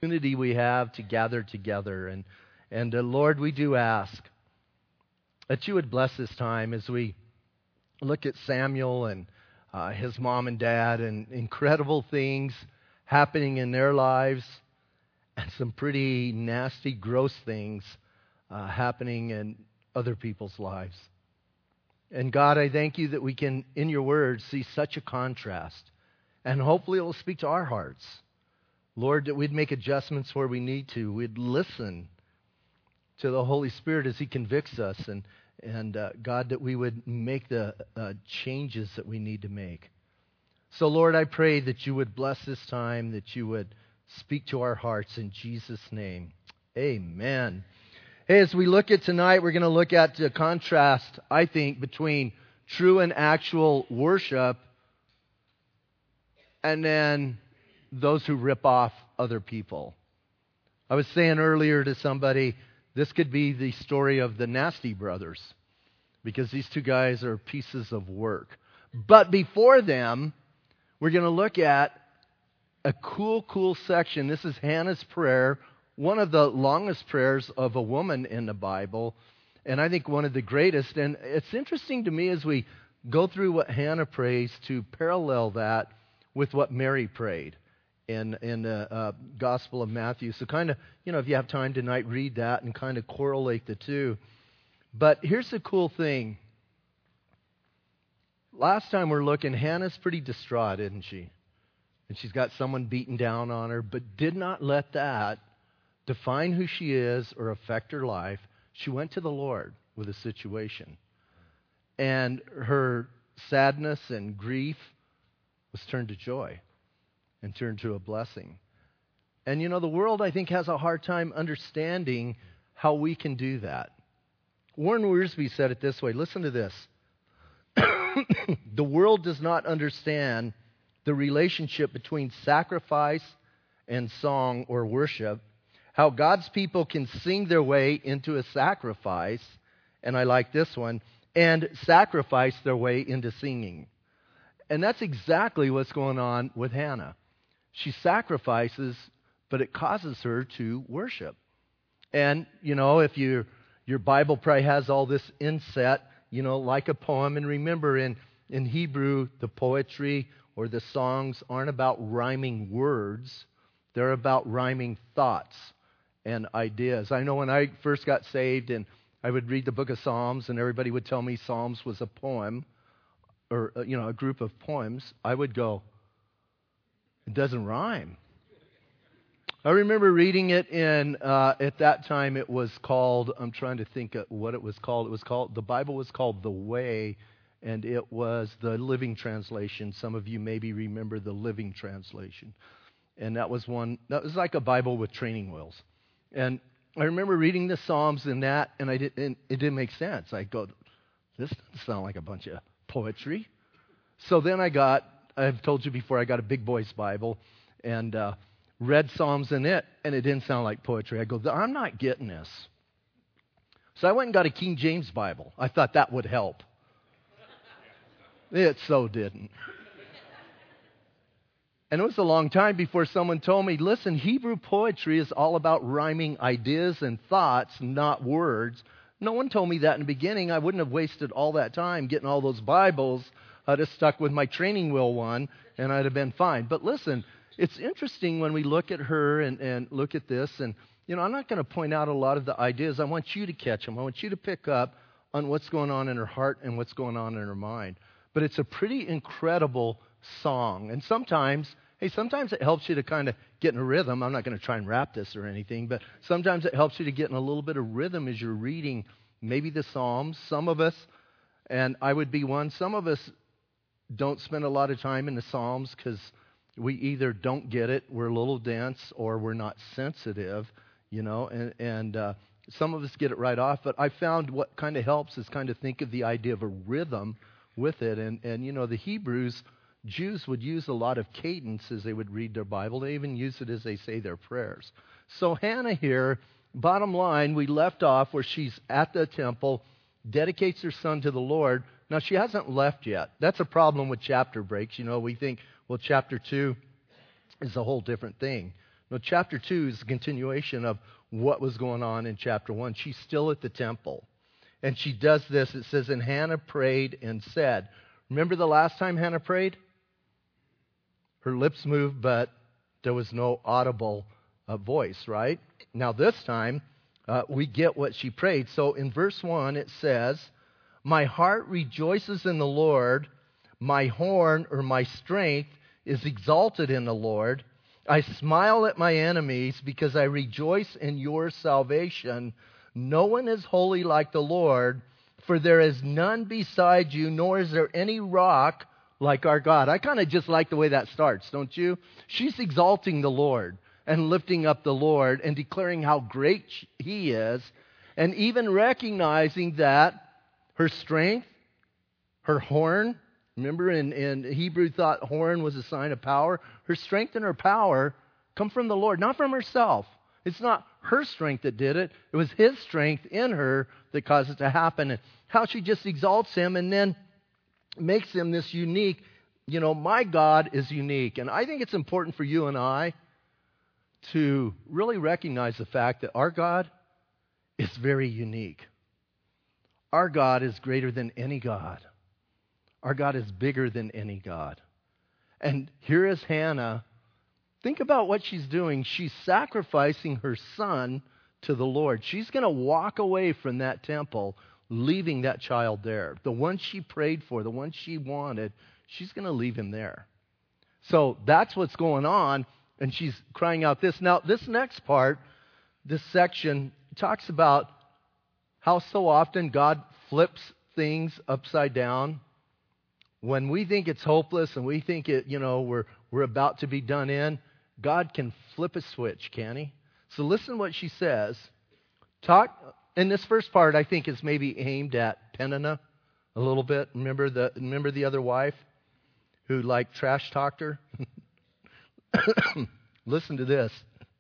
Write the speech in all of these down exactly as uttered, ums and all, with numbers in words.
opportunity we have to gather together. And, and uh, Lord, we do ask that you would bless this time as we look at Samuel and uh, his mom and dad and incredible things happening in their lives and some pretty nasty, gross things uh, happening in other people's lives. And God, I thank you that we can, in your word, see such a contrast. And hopefully it will speak to our hearts. Lord, that we'd make adjustments where we need to. We'd listen to the Holy Spirit as he convicts us. And, and uh, God, that we would make the uh, changes that we need to make. So, Lord, I pray that you would bless this time, that you would speak to our hearts in Jesus' name. Amen. Hey, as we look at tonight, we're going to look at the contrast, I think, between true and actual worship and then those who rip off other people. I was saying earlier to somebody, this could be the story of the Nasty Brothers, because these two guys are pieces of work. But before them, we're going to look at a cool, cool section. This is Hannah's prayer, one of the longest prayers of a woman in the Bible, and I think one of the greatest. And it's interesting to me as we go through what Hannah prays to parallel that with what Mary prayed in, in the uh, Gospel of Matthew. So kind of, you know, if you have time tonight, read that and kind of correlate the two. But here's the cool thing. Last time we're looking, Hannah's pretty distraught, isn't she? And she's got someone beaten down on her, but did not let that define who she is or affect her life. She went to the Lord with a situation. And her sadness and grief was turned to joy and turned to a blessing. And you know, the world, I think, has a hard time understanding how we can do that. Warren Wiersbe said it this way. Listen to this. The world does not understand the relationship between sacrifice and song or worship, how God's people can sing their way into a sacrifice, and I like this one, and sacrifice their way into singing. And that's exactly what's going on with Hannah. She sacrifices, but it causes her to worship. And, you know, if you, your Bible probably has all this inset, you know, like a poem. And remember, in, in Hebrew, the poetry or the songs aren't about rhyming words. They're about rhyming thoughts and ideas. I know when I first got saved and I would read the book of Psalms and everybody would tell me Psalms was a poem or, you know, a group of poems, I would go, it doesn't rhyme. I remember reading it in, uh, at that time it was called, I'm trying to think of what it was called. It was called, the Bible was called The Way, and it was the Living Translation. Some of you maybe remember the Living Translation. And that was one, that was like a Bible with training wheels. And I remember reading the Psalms in that, and I didn't, it didn't make sense. I go, this doesn't sound like a bunch of poetry. So then I got, I've told you before, I got a big boy's Bible, and uh, read Psalms in it, and it didn't sound like poetry. I go, I'm not getting this. So I went and got a King James Bible. I thought that would help. It so didn't. And it was a long time before someone told me, listen, Hebrew poetry is all about rhyming ideas and thoughts, not words. No one told me that in the beginning. I wouldn't have wasted all that time getting all those Bibles. I'd have stuck with my training wheel one, and I'd have been fine. But listen, it's interesting when we look at her and, and look at this. And, you know, I'm not going to point out a lot of the ideas. I want you to catch them. I want you to pick up on what's going on in her heart and what's going on in her mind. But it's a pretty incredible song. And sometimes, hey, sometimes it helps you to kind of get in a rhythm. I'm not going to try and rap this or anything, but sometimes it helps you to get in a little bit of rhythm as you're reading maybe the Psalms. Some of us, and I would be one, some of us don't spend a lot of time in the Psalms because we either don't get it, we're a little dense, or we're not sensitive, you know, and, and uh, some of us get it right off. But I found what kind of helps is kind of think of the idea of a rhythm with it. And, and you know, the Hebrews, Jews would use a lot of cadence as they would read their Bible. They even use it as they say their prayers. So Hannah here, bottom line, we left off where she's at the temple, dedicates her son to the Lord. Now, she hasn't left yet. That's a problem with chapter breaks. You know, we think, well, chapter two is a whole different thing. Now, chapter two is a continuation of what was going on in chapter one. She's still at the temple. And she does this. It says, and Hannah prayed and said. Remember the last time Hannah prayed? Her lips moved, but there was no audible uh, voice, right? Now this time, uh, we get what she prayed. So in verse one, it says, my heart rejoices in the Lord. My horn, or my strength, is exalted in the Lord. I smile at my enemies because I rejoice in your salvation. No one is holy like the Lord, for there is none beside you, nor is there any rock like our God. I kind of just like the way that starts, don't you? She's exalting the Lord and lifting up the Lord and declaring how great He is, and even recognizing that her strength, her horn, remember in, in Hebrew thought horn was a sign of power. Her strength and her power come from the Lord, not from herself. It's not her strength that did it. It was His strength in her that caused it to happen. And how she just exalts Him and then makes Him this unique. You know, my God is unique. And I think it's important for you and I to really recognize the fact that our God is very unique. Our God is greater than any God. Our God is bigger than any God. And here is Hannah. Think about what she's doing. She's sacrificing her son to the Lord. She's going to walk away from that temple, leaving that child there. The one she prayed for, the one she wanted, she's going to leave him there. So that's what's going on, and she's crying out this. Now, this next part, this section, talks about how so often God flips things upside down. When we think it's hopeless and we think it, you know, we're we're about to be done in, God can flip a switch, can He? So listen what she says. Talk, and this first part I think is maybe aimed at Peninnah a little bit. Remember the remember the other wife who like trash talked her? Listen to this.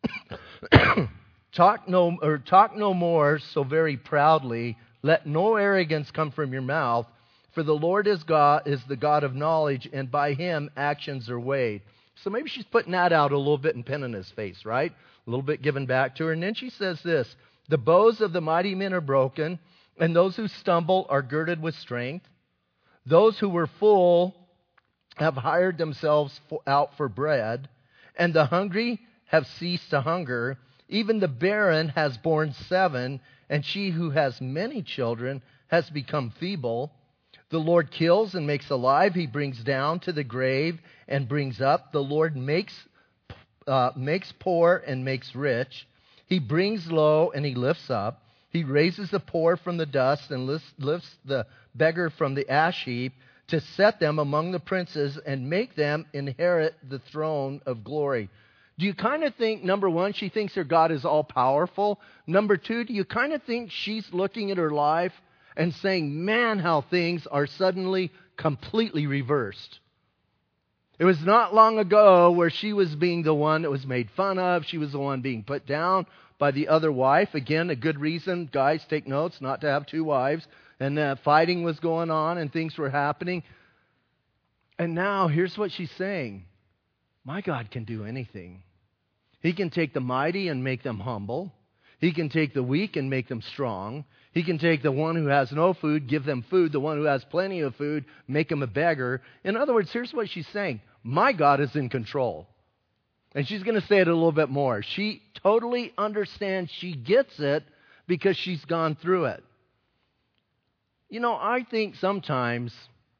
Talk no or talk no more so very proudly. Let no arrogance come from your mouth. For the Lord is God is the God of knowledge, and by Him actions are weighed. So maybe she's putting that out a little bit in Peninnah's face, right? A little bit given back to her. And then she says this, the bows of the mighty men are broken, and those who stumble are girded with strength. Those who were full have hired themselves for, out for bread, and the hungry have ceased to hunger. Even the barren has borne seven, and she who has many children has become feeble. The Lord kills and makes alive. He brings down to the grave and brings up. The Lord makes uh, makes poor and makes rich. He brings low and He lifts up. He raises the poor from the dust and lifts, lifts the beggar from the ash heap to set them among the princes and make them inherit the throne of glory. Do you kind of think, number one, she thinks her God is all-powerful? Number two, do you kind of think she's looking at her life and saying, man, how things are suddenly completely reversed? It was not long ago where she was being the one that was made fun of. She was the one being put down by the other wife. Again, a good reason, guys, take notes, not to have two wives. And uh, fighting was going on and things were happening. And now, here's what she's saying. My God can do anything. He can take the mighty and make them humble. He can take the weak and make them strong. He can take the one who has no food, give them food. The one who has plenty of food, make him a beggar. In other words, here's what she's saying. My God is in control. And she's going to say it a little bit more. She totally understands. She gets it because she's gone through it. You know, I think sometimes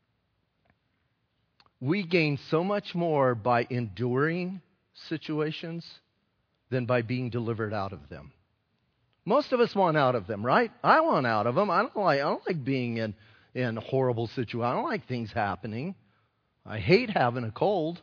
we gain so much more by enduring situations than by being delivered out of them. Most of us want out of them, right? I want out of them. I don't like, I don't like being in, in horrible situations. I don't like things happening. I hate having a cold.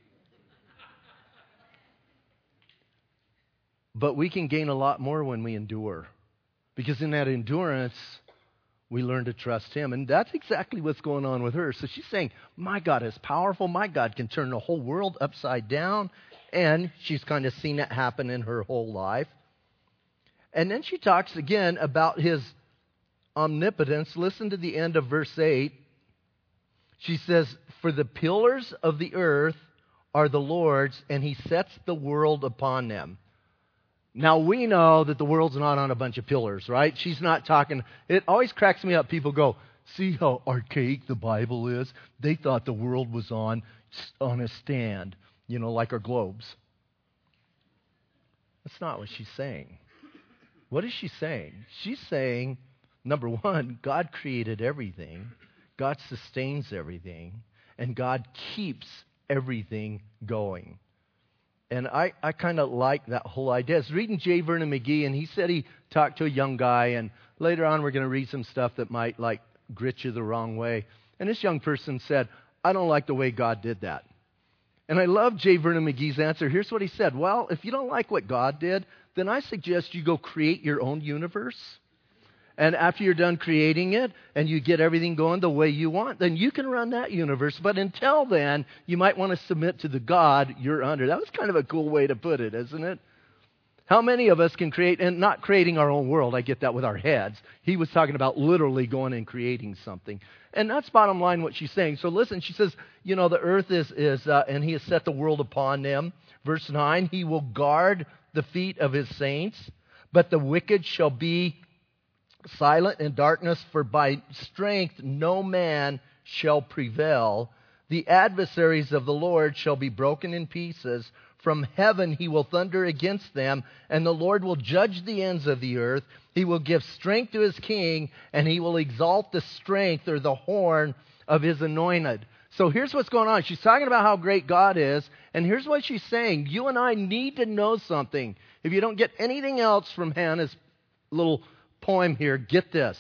But we can gain a lot more when we endure. Because in that endurance, we learn to trust Him. And that's exactly what's going on with her. So she's saying, my God is powerful. My God can turn the whole world upside down. And she's kind of seen it happen in her whole life. And then she talks again about His omnipotence. Listen to the end of verse eight. She says, for the pillars of the earth are the Lord's, and he sets the world upon them. Now, we know that the world's not on a bunch of pillars, right? She's not talking. It always cracks me up. People go, see how archaic the Bible is? They thought the world was on, on a stand, you know, like our globes. That's not what she's saying. What is she saying? She's saying, number one, God created everything. God sustains everything. And God keeps everything going. And I, I kind of like that whole idea. I was reading J. Vernon McGee, and he said he talked to a young guy, and later on we're going to read some stuff that might, like, grit you the wrong way. And this young person said, I don't like the way God did that. And I love J. Vernon McGee's answer. Here's what he said. Well, if you don't like what God did, then I suggest you go create your own universe. And after you're done creating it and you get everything going the way you want, then you can run that universe. But until then, you might want to submit to the God you're under. That was kind of a cool way to put it, isn't it? How many of us can create, and not creating our own world, I get that with our heads. He was talking about literally going and creating something. And that's bottom line what she's saying. So listen, she says, you know, the earth is, is uh, and he has set the world upon them. Verse nine, he will guard the feet of his saints, but the wicked shall be silent in darkness, for by strength no man shall prevail. The adversaries of the Lord shall be broken in pieces. From heaven he will thunder against them, and the Lord will judge the ends of the earth. He will give strength to his king, and he will exalt the strength or the horn of his anointed. So here's what's going on. She's talking about how great God is, and here's what she's saying. You and I need to know something. If you don't get anything else from Hannah's little poem here, get this.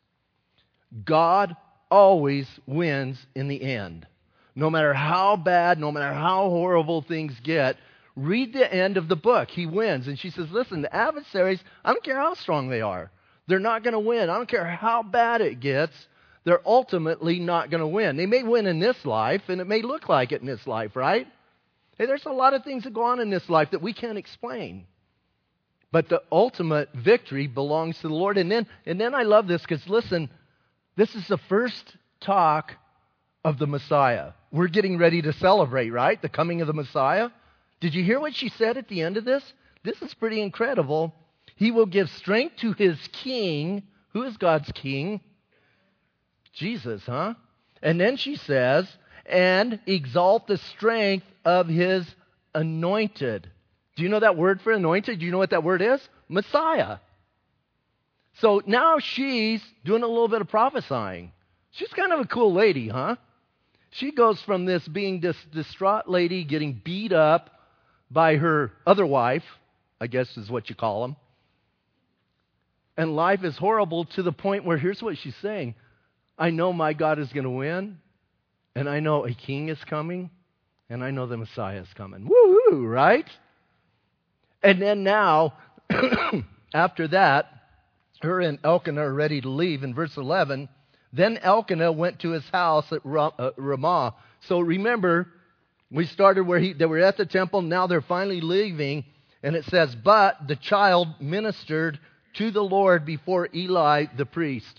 God always wins in the end. No matter how bad, no matter how horrible things get, read the end of the book. He wins. And she says, listen, the adversaries, I don't care how strong they are. They're not going to win. I don't care how bad it gets. They're ultimately not going to win. They may win in this life, and it may look like it in this life, right? Hey, there's a lot of things that go on in this life that we can't explain. But the ultimate victory belongs to the Lord. And then, and then I love this because, listen, this is the first talk of the Messiah. We're getting ready to celebrate, right? The coming of the Messiah. Did you hear what she said at the end of this? This is pretty incredible. He will give strength to his king. Who is God's king? Jesus, huh? And then she says, and exalt the strength of his anointed. Do you know that word for anointed? Do you know what that word is? Messiah. So now she's doing a little bit of prophesying. She's kind of a cool lady, huh? She goes from this being this distraught lady getting beat up by her other wife, I guess is what you call them. And life is horrible to the point where here's what she's saying. I know my God is going to win, and I know a king is coming, and I know the Messiah is coming. Woo-hoo, right? And then now, after that, her and Elkanah are ready to leave. In verse eleven, then Elkanah went to his house at Ramah. So remember, we started where he, they were at the temple. Now they're finally leaving. And it says, but the child ministered to the Lord before Eli the priest.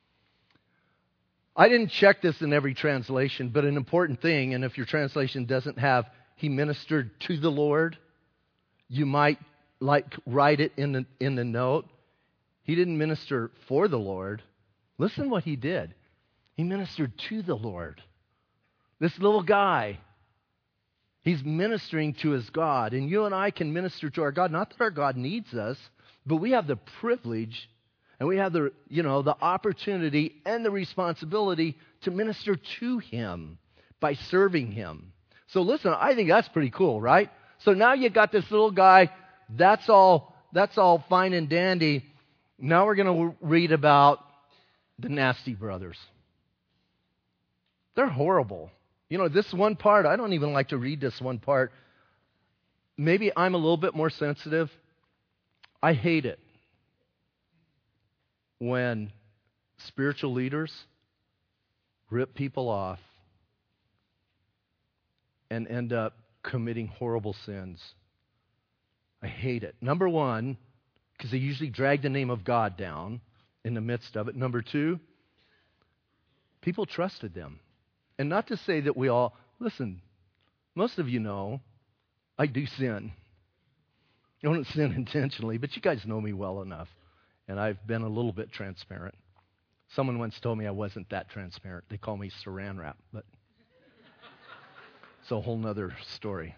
I didn't check this in every translation, but an important thing, and if your translation doesn't have, he ministered to the Lord, you might like write it in the, in the note. He didn't minister for the Lord. Listen what he did. He ministered to the Lord. This little guy, he's ministering to his God. And you and I can minister to our God. Not that our God needs us, but we have the privilege and we have the, you know, the opportunity and the responsibility to minister to him by serving him. So listen, I think that's pretty cool, right? So now you got this little guy. That's all, that's all fine and dandy. Now we're going to read about the nasty brothers. They're horrible. You know, this one part, I don't even like to read this one part. Maybe I'm a little bit more sensitive. I hate it when spiritual leaders rip people off and end up committing horrible sins. I hate it. Number one, because they usually drag the name of God down in the midst of it. Number two, people trusted them. And not to say that we all, listen, most of you know I do sin. I don't sin intentionally, but you guys know me well enough, and I've been a little bit transparent. Someone once told me I wasn't that transparent. They call me saran wrap, but it's a whole nother story.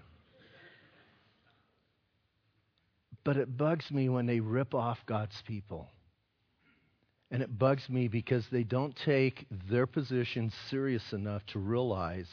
But it bugs me when they rip off God's people. And it bugs me because they don't take their position serious enough to realize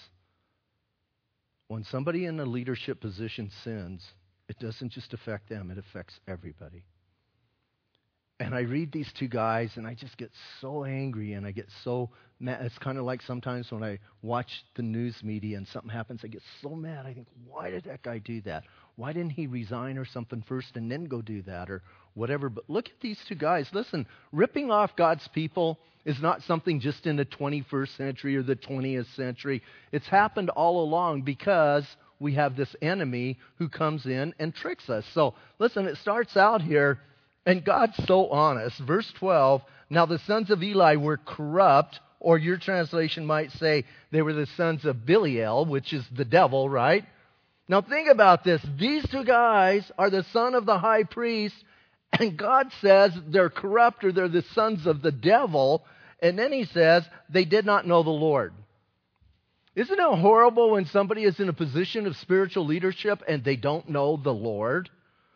when somebody in a leadership position sins, it doesn't just affect them, it affects everybody. And I read these two guys and I just get so angry and I get so mad. It's kind of like sometimes when I watch the news media and something happens, I get so mad. I think, why did that guy do that? Why didn't he resign or something first and then go do that or whatever? But look at these two guys. Listen, ripping off God's people is not something just in the twenty-first century or the twentieth century. It's happened all along because we have this enemy who comes in and tricks us. So listen, it starts out here, and God's so honest. Verse twelve, now the sons of Eli were corrupt, or your translation might say they were the sons of Belial, which is the devil, right? Now think about this. These two guys are the son of the high priest, and God says they're corrupt or they're the sons of the devil. And then he says they did not know the Lord. Isn't it horrible when somebody is in a position of spiritual leadership and they don't know the Lord?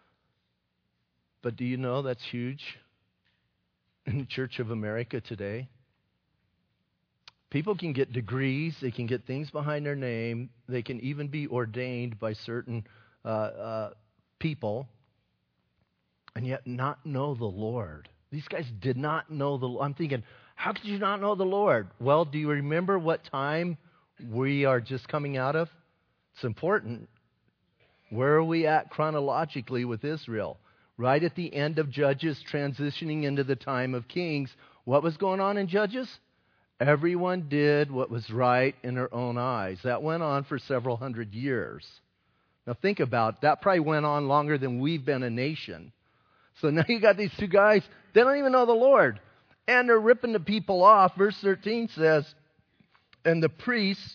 But do you know that's huge in the Church of America today? People can get degrees, they can get things behind their name, they can even be ordained by certain uh, uh, people, and yet not know the Lord. These guys did not know the Lord. I'm thinking, how could you not know the Lord? Well, do you remember what time we are just coming out of? It's important. Where are we at chronologically with Israel? Right at the end of Judges, transitioning into the time of Kings. What was going on in Judges? Everyone did what was right in their own eyes. That went on for several hundred years. Now think about it. That probably went on longer than we've been a nation. So now you got these two guys, they don't even know the Lord. And they're ripping the people off. Verse thirteen says, and the priest's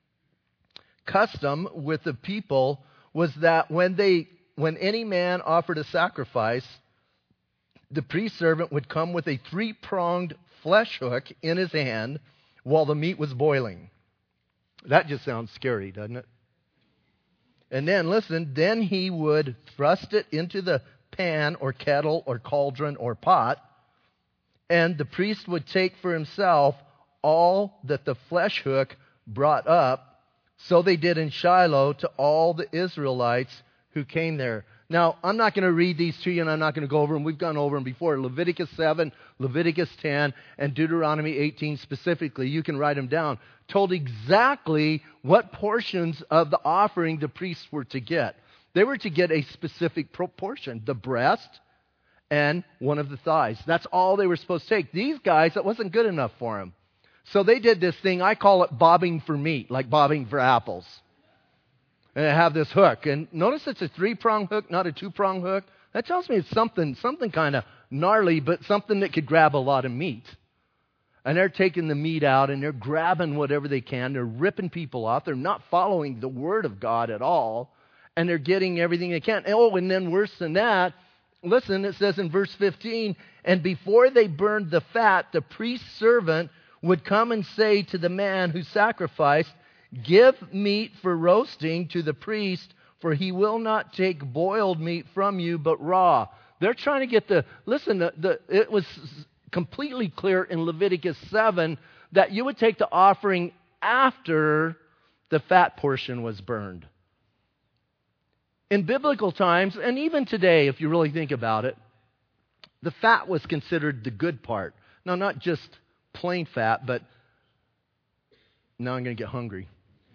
custom with the people was that when they, when any man offered a sacrifice, the priest servant would come with a three-pronged flesh hook in his hand while the meat was boiling. That just sounds scary, doesn't it? And then, listen, then he would thrust it into the pan or kettle or cauldron or pot, and the priest would take for himself all that the flesh hook brought up. So they did in Shiloh to all the Israelites who came there. Now, I'm not going to read these to you, and I'm not going to go over them. We've gone over them before. Leviticus seven, Leviticus ten, and Deuteronomy eighteen specifically. You can write them down. Told exactly what portions of the offering the priests were to get. They were to get a specific proportion. The breast and one of the thighs. That's all they were supposed to take. These guys, that wasn't good enough for them. So they did this thing, I call it bobbing for meat, like bobbing for apples. And I have this hook. And notice it's a three-prong hook, not a two-prong hook. That tells me it's something, something kind of gnarly, but something that could grab a lot of meat. And they're taking the meat out, and they're grabbing whatever they can. They're ripping people off. They're not following the Word of God at all. And they're getting everything they can. Oh, and then worse than that, listen, it says in verse fifteen, and before they burned the fat, the priest's servant would come and say to the man who sacrificed, give meat for roasting to the priest, for he will not take boiled meat from you, but raw. They're trying to get the, listen, the, the, it was completely clear in Leviticus seven that you would take the offering after the fat portion was burned. In biblical times, and even today, if you really think about it, the fat was considered the good part. Now, not just plain fat, but now I'm going to get hungry.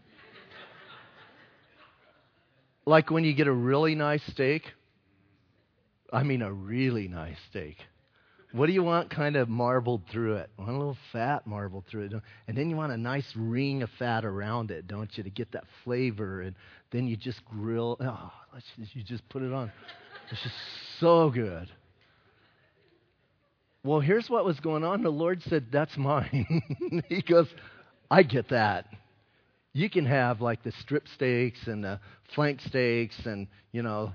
Like when you get a really nice steak. I mean a really nice steak. What do you want kind of marbled through it? You want a little fat marbled through it. And then you want a nice ring of fat around it, don't you, to get that flavor. And then you just grill. Oh, let's just, you just put it on. It's just so good. Well, here's what was going on. The Lord said, that's mine. He goes, I get that. You can have like the strip steaks and the flank steaks and, you know.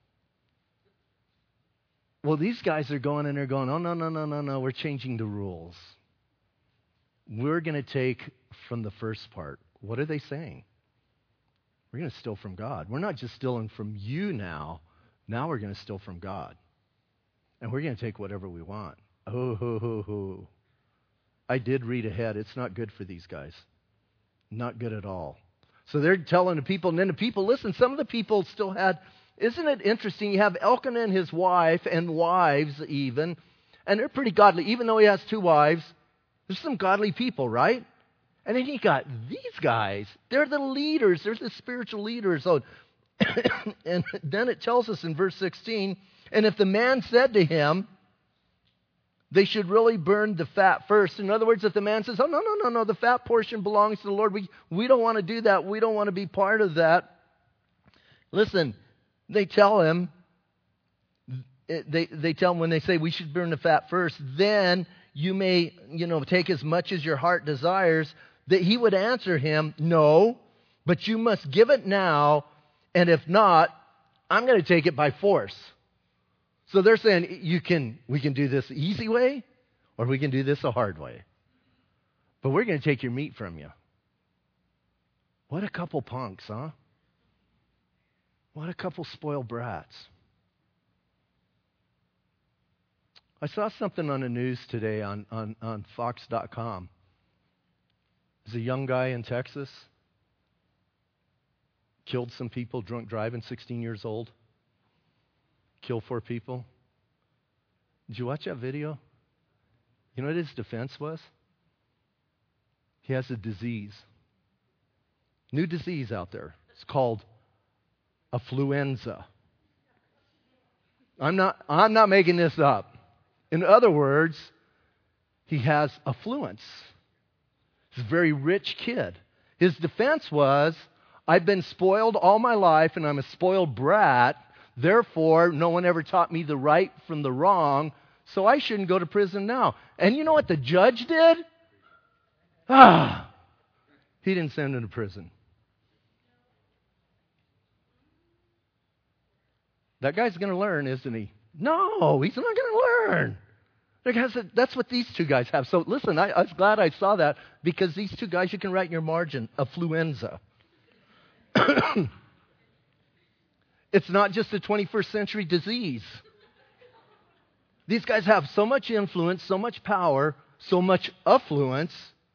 Well, these guys are going in there going, oh, no, no, no, no, no, we're changing the rules. We're going to take from the first part. What are they saying? We're going to steal from God. We're not just stealing from you now. Now we're going to steal from God. And we're going to take whatever we want. Oh, ho, ho, ho. I did read ahead. It's not good for these guys. Not good at all. So they're telling the people, and then the people, listen, some of the people still had, isn't it interesting? You have Elkanah and his wife, and wives even, and they're pretty godly. Even though he has two wives, there's some godly people, right? And then you got these guys. They're the leaders. They're the spiritual leaders. So, and then it tells us in verse sixteen, and if the man said to him, they should really burn the fat first. In other words, if the man says, oh, no, no, no, no, the fat portion belongs to the Lord. We, we don't want to do that. We don't want to be part of that. Listen, they tell him, they, they tell him when they say we should burn the fat first, then you may, you know, take as much as your heart desires, that he would answer him, no, but you must give it now, and if not, I'm going to take it by force. So they're saying, you can, we can do this the easy way, or we can do this the hard way. But we're going to take your meat from you. What a couple punks, huh? What a couple spoiled brats. I saw something on the news today on, on, on Fox dot com. There's a young guy in Texas. Killed some people, drunk driving, sixteen years old. Killed four people. Did you watch that video? You know what his defense was? He has a disease. New disease out there. It's called affluenza. I'm not, I'm not making this up. In other words, he has affluence. He's a very rich kid. His defense was, I've been spoiled all my life and I'm a spoiled brat. Therefore, no one ever taught me the right from the wrong, so I shouldn't go to prison now. And you know what the judge did? Ah, he didn't send him to prison. That guy's going to learn, isn't he? No, he's not going to learn. Because that's what these two guys have. So listen, I, I was glad I saw that, because these two guys, you can write in your margin, affluenza. It's not just a twenty-first century disease. These guys have so much influence, so much power, so much affluence,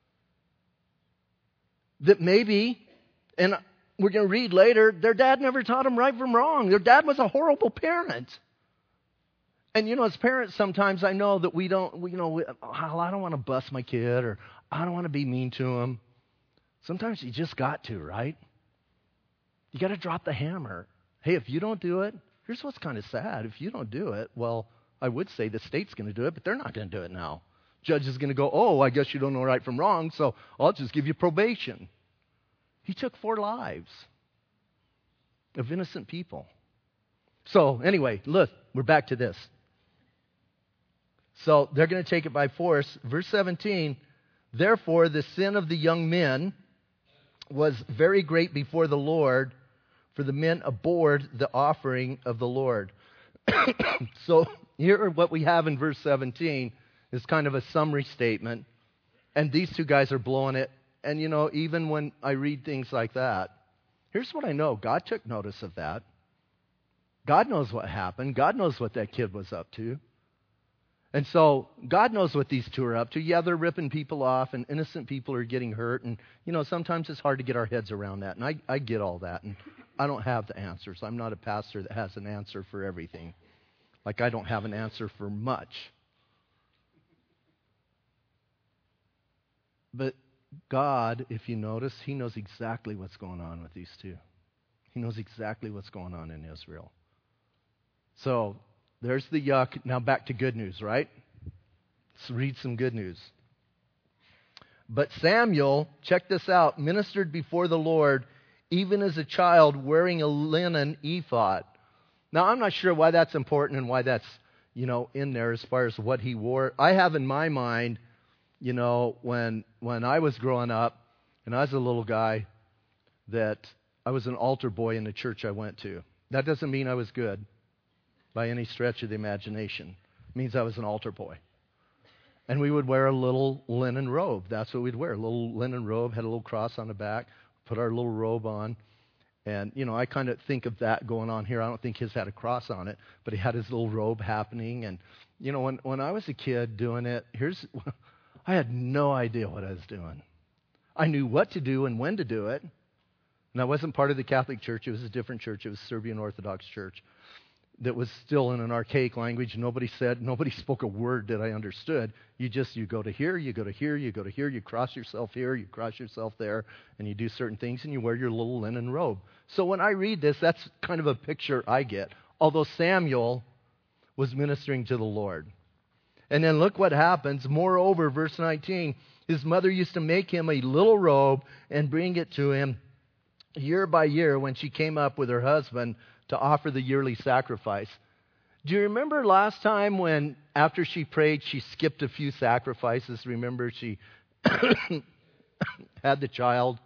that maybe, and we're going to read later, their dad never taught them right from wrong. Their dad was a horrible parent. And, you know, as parents, sometimes I know that we don't, we, you know, we, oh, I don't want to bust my kid, or I don't want to be mean to him. Sometimes you just got to, right? You got to drop the hammer. Hey, if you don't do it, here's what's kind of sad. If you don't do it, well, I would say the state's going to do it, but they're not going to do it now. Judge is going to go, oh, I guess you don't know right from wrong, so I'll just give you probation. He took four lives of innocent people. So anyway, look, we're back to this. So they're going to take it by force. Verse seventeen, therefore the sin of the young men was very great before the Lord, for the men abhorred the offering of the Lord. So here what we have in verse seventeen is kind of a summary statement. And these two guys are blowing it. And, you know, even when I read things like that, here's what I know. God took notice of that. God knows what happened. God knows what that kid was up to. And so God knows what these two are up to. Yeah, they're ripping people off and innocent people are getting hurt. And, you know, sometimes it's hard to get our heads around that. And I, I get all that. And I don't have the answers. I'm not a pastor that has an answer for everything. Like I don't have an answer for much. But God, if you notice, He knows exactly what's going on with these two. He knows exactly what's going on in Israel. So there's the yuck. Now back to good news, right? Let's read some good news. But Samuel, check this out, ministered before the Lord, even as a child wearing a linen ephod. Now, I'm not sure why that's important and why that's, you know, in there as far as what he wore. I have in my mind, you know, when when I was growing up and I was a little guy, that I was an altar boy in the church I went to. That doesn't mean I was good by any stretch of the imagination. It means I was an altar boy. And we would wear a little linen robe. That's what we'd wear. A little linen robe, had a little cross on the back, put our little robe on. And, you know, I kind of think of that going on here. I don't think his had a cross on it, but he had his little robe happening. And, you know, when, when I was a kid doing it, here's, I had no idea what I was doing. I knew what to do and when to do it. And I wasn't part of the Catholic Church. It was a different church. It was Serbian Orthodox Church that was still in an archaic language. Nobody said, nobody spoke a word that I understood. You just, you go to here, you go to here, you go to here, you cross yourself here, you cross yourself there, and you do certain things, and you wear your little linen robe. So when I read this, that's kind of a picture I get. Although Samuel was ministering to the Lord. And then look what happens. Moreover, verse nineteen, his mother used to make him a little robe and bring it to him year by year when she came up with her husband to offer the yearly sacrifice. Do you remember last time when, after she prayed, she skipped a few sacrifices? Remember, she had the child,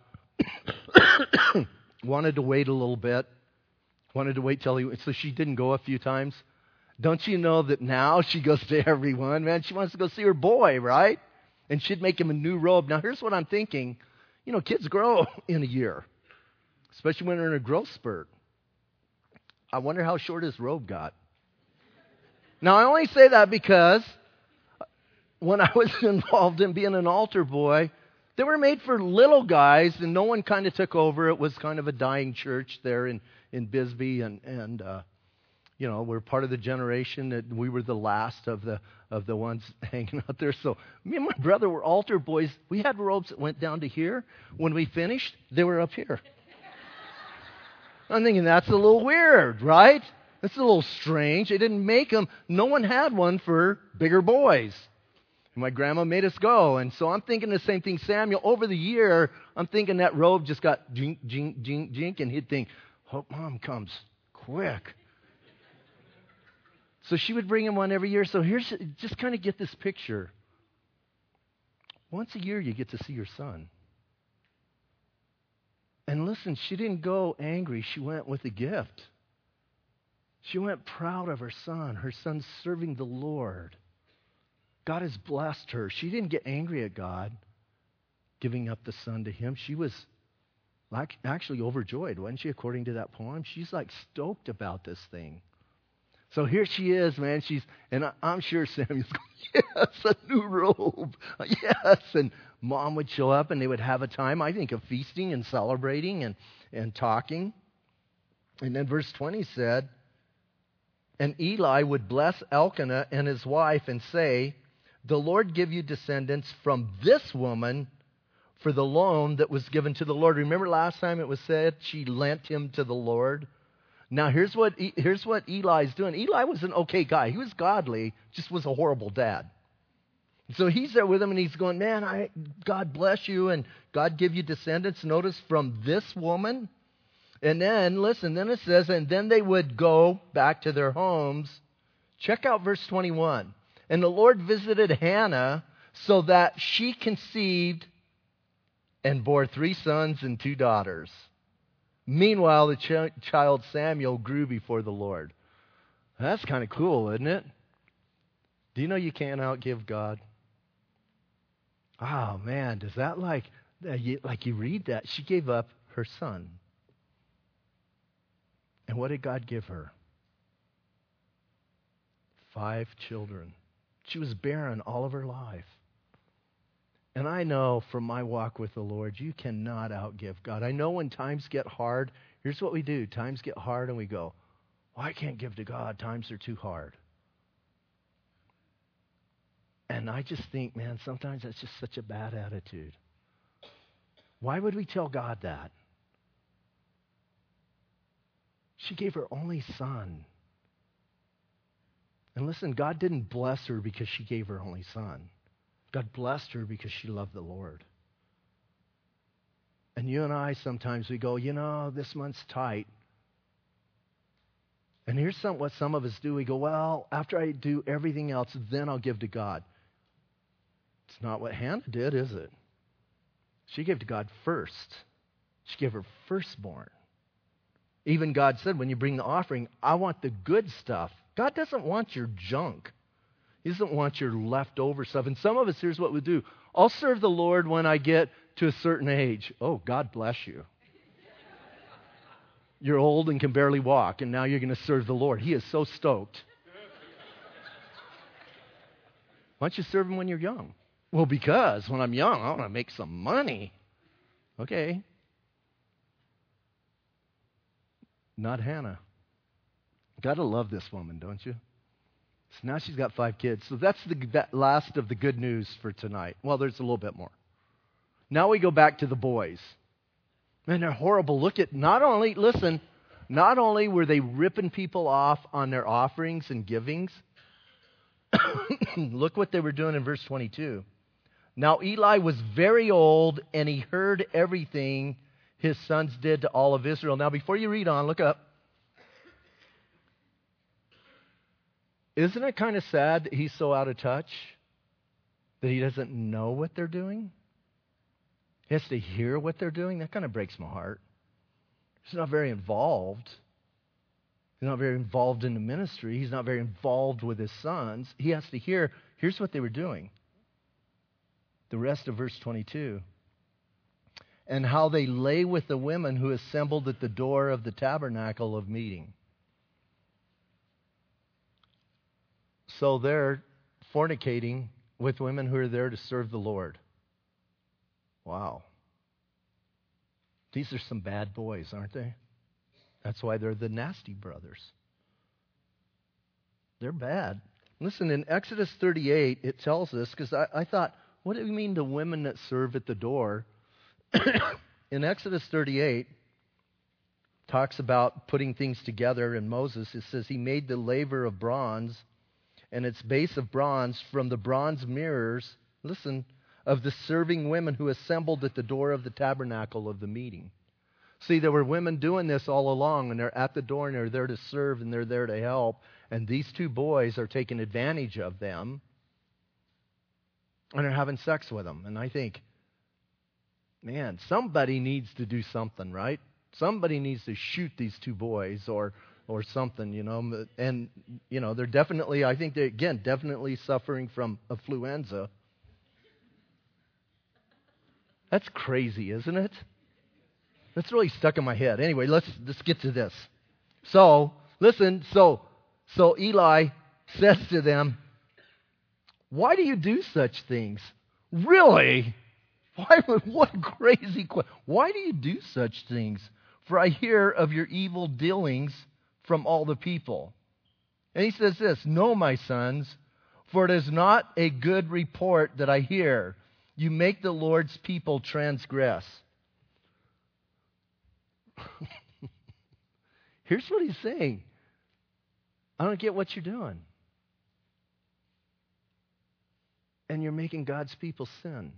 wanted to wait a little bit, wanted to wait till he, so she didn't go a few times. Don't you know that now she goes to everyone, man? She wants to go see her boy, right? And she'd make him a new robe. Now, here's what I'm thinking. You know, kids grow in a year, especially when they're in a growth spurt. I wonder how short his robe got. Now, I only say that because when I was involved in being an altar boy, they were made for little guys, and no one kind of took over. It was kind of a dying church there in, in Bisbee, and, and uh, you know, we're part of the generation that we were the last of the of the ones hanging out there. So me and my brother were altar boys. We had robes that went down to here. When we finished, they were up here. I'm thinking, that's a little weird, right? That's a little strange. They didn't make them. No one had one for bigger boys. And my grandma made us go. And so I'm thinking the same thing. Samuel, over the year, I'm thinking that robe just got jink, jink, jink, jink. And he'd think, hope mom comes quick. So she would bring him one every year. So here's, just kind of get this picture. Once a year, you get to see your son. And listen, she didn't go angry. She went with a gift. She went proud of her son. Her son's serving the Lord. God has blessed her. She didn't get angry at God giving up the son to him. She was like actually overjoyed, wasn't she, according to that poem? She's like stoked about this thing. So here she is, man. She's, and I, I'm sure Samuel's going, yes, a new robe. Yes. And mom would show up and they would have a time, I think, of feasting and celebrating and, and talking. And then verse twenty said, and Eli would bless Elkanah and his wife and say, the Lord give you descendants from this woman for the loan that was given to the Lord. Remember last time it was said she lent him to the Lord? Now, here's what here's what Eli's doing. Eli was an okay guy. He was godly, just was a horrible dad. So he's there with him, and he's going, man, I, God bless you, and God give you descendants. Notice, from this woman. And then, listen, then it says, and then they would go back to their homes. Check out verse twenty-one. And the Lord visited Hannah so that she conceived and bore three sons and two daughters. Meanwhile, the ch- child Samuel grew before the Lord. That's kind of cool, isn't it? Do you know you can't outgive God? Oh, man, does that like, like you read that? She gave up her son. And what did God give her? Five children. She was barren all of her life. And I know from my walk with the Lord, you cannot outgive God. I know when times get hard, here's what we do. Times get hard and we go, well, I can't give to God. Times are too hard. And I just think, man, sometimes that's just such a bad attitude. Why would we tell God that? She gave her only son. And listen, God didn't bless her because she gave her only son. God blessed her because she loved the Lord. And you and I, sometimes we go, you know, this month's tight. And here's some, what some of us do. We go, well, after I do everything else, then I'll give to God. It's not what Hannah did, is it? She gave to God first. She gave her firstborn. Even God said, when you bring the offering, I want the good stuff. God doesn't want your junk. He doesn't want your leftover stuff. And some of us, here's what we do. I'll serve the Lord when I get to a certain age. Oh, God bless you. You're old and can barely walk, and now you're going to serve the Lord. He is so stoked. Why don't you serve him when you're young? Well, because when I'm young, I want to make some money. Okay. Not Hannah. Gotta love this woman, don't you? So now she's got five kids. So that's the that last of the good news for tonight. Well, there's a little bit more. Now we go back to the boys. Man, they're horrible. Look at, not only, listen, not only were they ripping people off on their offerings and givings, look what they were doing in verse twenty-two. Now Eli was very old, and he heard everything his sons did to all of Israel. Now, before you read on, look up. Isn't it kind of sad that he's so out of touch that he doesn't know what they're doing? He has to hear what they're doing. That kind of breaks my heart. He's not very involved. He's not very involved in the ministry. He's not very involved with his sons. He has to hear, here's what they were doing. The rest of verse twenty-two. And how they lay with the women who assembled at the door of the tabernacle of meeting. So they're fornicating with women who are there to serve the Lord. Wow. These are some bad boys, aren't they? That's why they're the nasty brothers. They're bad. Listen, in Exodus thirty-eight, it tells us, because I, I thought, what do you mean the women that serve at the door? In Exodus thirty-eight, talks about putting things together in Moses. It says he made the laver of bronze and its base of bronze from the bronze mirrors, listen, of the serving women who assembled at the door of the tabernacle of the meeting. See, there were women doing this all along, and they're at the door, and they're there to serve, and they're there to help. And these two boys are taking advantage of them, and they're having sex with them. And I think, man, somebody needs to do something, right? Somebody needs to shoot these two boys or or something, you know. And, you know, they're definitely, I think they're, again, definitely suffering from affluenza. That's crazy, isn't it? That's really stuck in my head. Anyway, let's let's get to this. So, listen, so so Eli says to them, why do you do such things? Really? Why, what crazy question. Why do you do such things? For I hear of your evil dealings from all the people. And he says this, no, my sons, for it is not a good report that I hear. You make the Lord's people transgress. Here's what he's saying. I don't get what you're doing. And you're making God's people sin.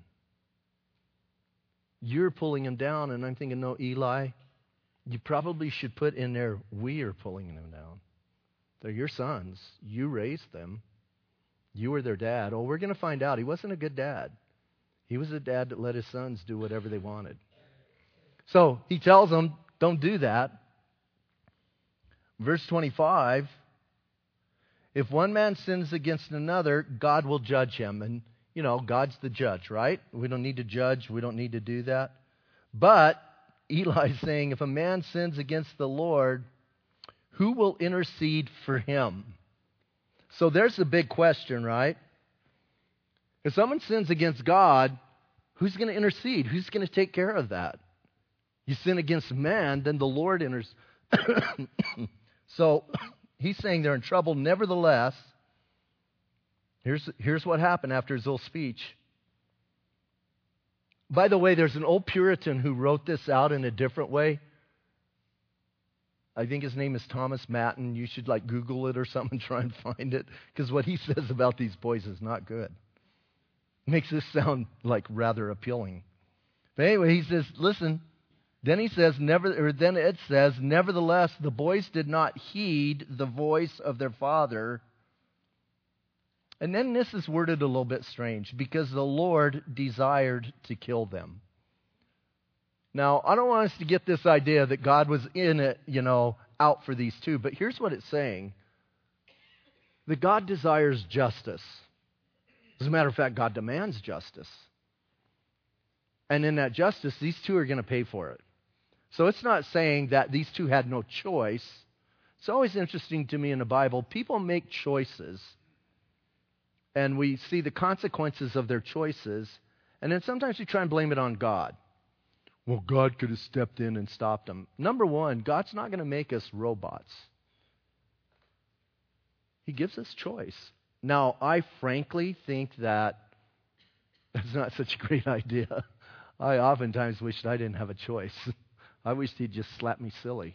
You're pulling them down, and I'm thinking, no, Eli, you probably should put in there, we are pulling them down. They're your sons. You raised them. You were their dad. Oh, we're going to find out. He wasn't a good dad. He was a dad that let his sons do whatever they wanted. So he tells them, don't do that. Verse twenty-five, if one man sins against another, God will judge him. And, you know, God's the judge, right? We don't need to judge. We don't need to do that. But Eli's saying, if a man sins against the Lord, who will intercede for him? So there's the big question, right? If someone sins against God, who's going to intercede? Who's going to take care of that? You sin against man, then the Lord enters. So he's saying they're in trouble. Nevertheless, here's, here's what happened after his little speech. By the way, there's an old Puritan who wrote this out in a different way. I think his name is Thomas Matten. You should like Google it or something, try and find it, because what he says about these boys is not good. Makes this sound like rather appealing. But anyway, he says, listen, then he says, never, or then it says, nevertheless, the boys did not heed the voice of their father. And then this is worded a little bit strange, because the Lord desired to kill them. Now, I don't want us to get this idea that God was in it, you know, out for these two, but here's what it's saying. That God desires justice. As a matter of fact, God demands justice. And in that justice, these two are going to pay for it. So it's not saying that these two had no choice. It's always interesting to me in the Bible, people make choices, and we see the consequences of their choices, and then sometimes we try and blame it on God. Well, God could have stepped in and stopped them. Number one, God's not going to make us robots. He gives us choice. Now, I frankly think that that's not such a great idea. I oftentimes wished I didn't have a choice. I wished he'd just slap me silly.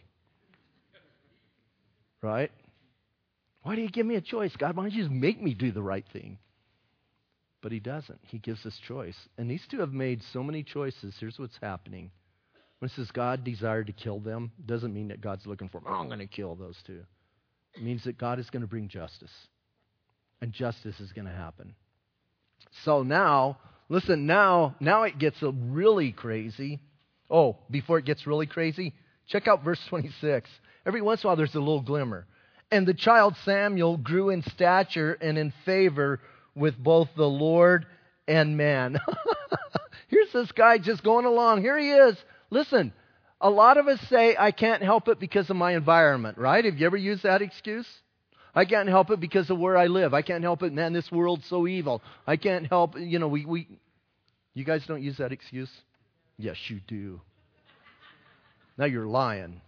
Right? Why do you give me a choice? God, why don't you just make me do the right thing? But he doesn't. He gives us choice. And these two have made so many choices. Here's what's happening. When it says God desired to kill them, doesn't mean that God's looking for them. Oh, I'm going to kill those two. It means that God is going to bring justice. And justice is going to happen. So now, listen, now, now it gets really crazy. Oh, before it gets really crazy, check out verse twenty-six. Every once in a while there's a little glimmer. And the child Samuel grew in stature and in favor with both the Lord and man. Here's this guy just going along. Here he is. Listen, a lot of us say, I can't help it because of my environment, right? Have you ever used that excuse? I can't help it because of where I live. I can't help it, man, this world's so evil. I can't help, you know, we, we, you guys don't use that excuse? Yes, you do. Now you're lying.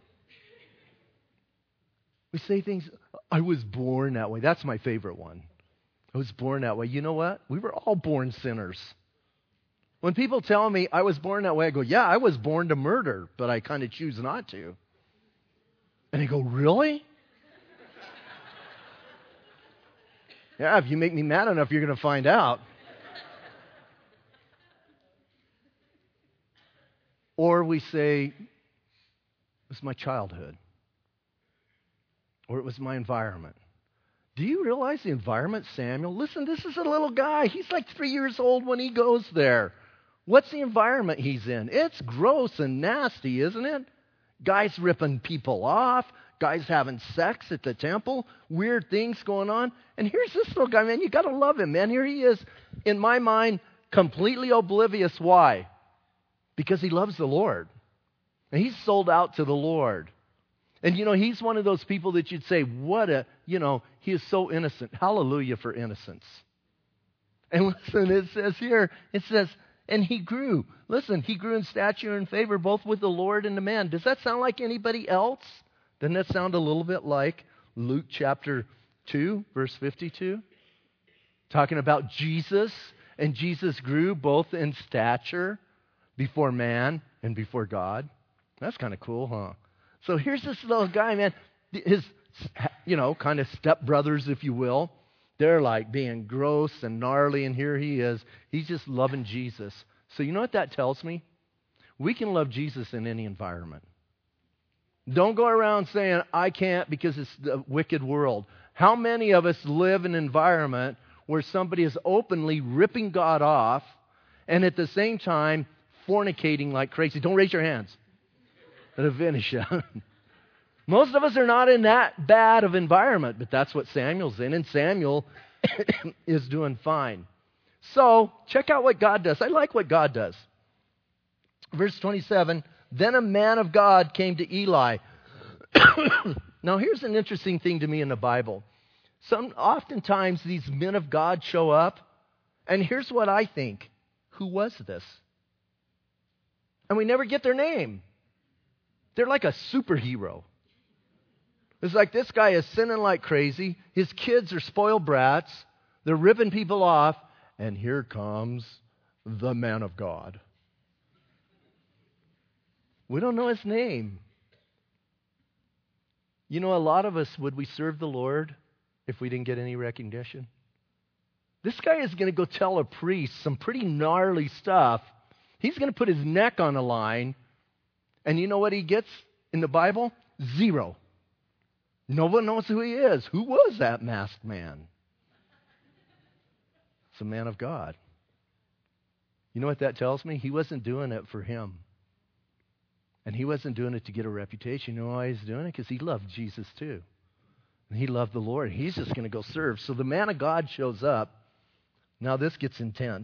We say things, I was born that way. That's my favorite one. I was born that way. You know what? We were all born sinners. When people tell me I was born that way, I go, yeah, I was born to murder, but I kind of choose not to. And they go, really? Yeah, if you make me mad enough, you're going to find out. Or we say, it was my childhood. Or it was my environment. Do you realize the environment, Samuel? Listen, this is a little guy. He's like three years old when he goes there. What's the environment he's in? It's gross and nasty, isn't it? Guys ripping people off. Guys having sex at the temple. Weird things going on. And here's this little guy, man. You got to love him, man. Here he is, in my mind, completely oblivious. Why? Because he loves the Lord. And he's sold out to the Lord. And, you know, he's one of those people that you'd say, what a, you know, he is so innocent. Hallelujah for innocence. And listen, it says here, it says, and he grew. Listen, he grew in stature and favor both with the Lord and the man. Does that sound like anybody else? Doesn't that sound a little bit like Luke chapter two, verse fifty-two? Talking about Jesus, and Jesus grew both in stature before man and before God. That's kind of cool, huh? So here's this little guy, man. His, you know, kind of stepbrothers, if you will. They're like being gross and gnarly, and here he is. He's just loving Jesus. So you know what that tells me? We can love Jesus in any environment. Don't go around saying, I can't because it's the wicked world. How many of us live in an environment where somebody is openly ripping God off and at the same time fornicating like crazy? Don't raise your hands. It'll finish you. Most of us are not in that bad of environment, but that's what Samuel's in, and Samuel is doing fine. So, check out what God does. I like what God does. Verse twenty-seven, then a man of God came to Eli. Now, here's an interesting thing to me in the Bible. Some, oftentimes, these men of God show up, and here's what I think. Who was this? And we never get their name. They're like a superhero. It's like this guy is sinning like crazy. His kids are spoiled brats. They're ripping people off. And here comes the man of God. We don't know his name. You know, a lot of us, would we serve the Lord if we didn't get any recognition? This guy is going to go tell a priest some pretty gnarly stuff. He's going to put his neck on the line. And you know what he gets in the Bible? Zero. No one knows who he is. Who was that masked man? It's a man of God. You know what that tells me? He wasn't doing it for him. And he wasn't doing it to get a reputation. You know why he's doing it? Because he loved Jesus too. And he loved the Lord. He's just going to go serve. So the man of God shows up. Now this gets intense.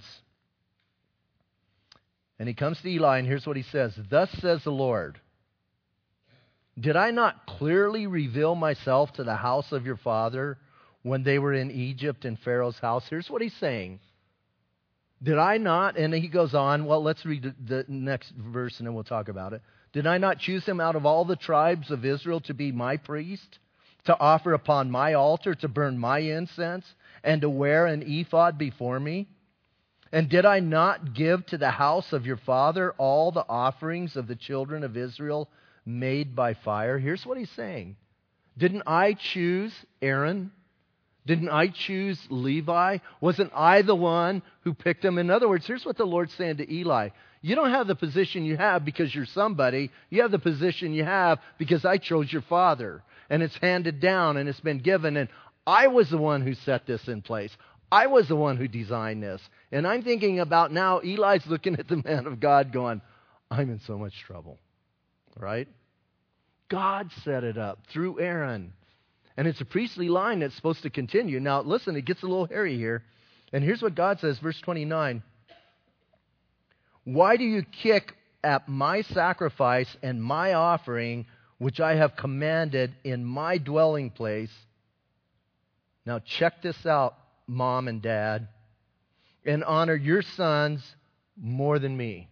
And he comes to Eli, and here's what he says. Thus says the Lord, did I not clearly reveal myself to the house of your father when they were in Egypt in Pharaoh's house? Here's what he's saying. Did I not, and he goes on, well, let's read the next verse and then we'll talk about it. Did I not choose him out of all the tribes of Israel to be my priest, to offer upon my altar, to burn my incense, and to wear an ephod before me? And did I not give to the house of your father all the offerings of the children of Israel made by fire? Here's what he's saying. Didn't I choose Aaron? Didn't I choose Levi? Wasn't I the one who picked him? In other words, here's what the Lord's saying to Eli. You don't have the position you have because you're somebody. You have the position you have because I chose your father. And it's handed down and it's been given. And I was the one who set this in place. I was the one who designed this. And I'm thinking about now, Eli's looking at the man of God going, I'm in so much trouble. Right? God set it up through Aaron. And it's a priestly line that's supposed to continue. Now, listen, it gets a little hairy here. And here's what God says, verse twenty-nine. Why do you kick at my sacrifice and my offering, which I have commanded in my dwelling place? Now, check this out, Mom and Dad. And honor your sons more than me.